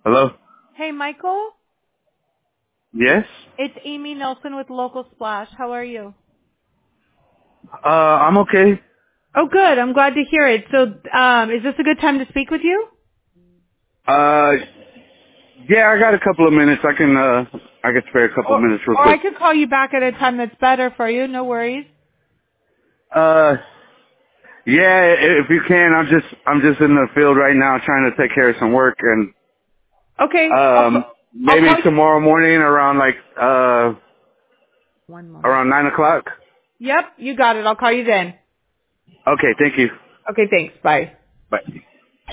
Hello? Hey, Michael. Yes? It's Amy Nelson with Local Splash. How are you? I'm okay. Oh, good. I'm glad to hear it. So, is this a good time to speak with you? Uh, yeah, I got a couple of minutes. I can spare a couple of minutes real Or I quick. could call you back at a time that's better for you. No worries. Uh, yeah, if you can, I'm just in the field right now trying to take care of some work and, Okay. I'll maybe call you. tomorrow morning around One moment. around 9 o'clock. Yep, you got it. I'll call you then. Okay, thank you. Okay, thanks. Bye. Bye.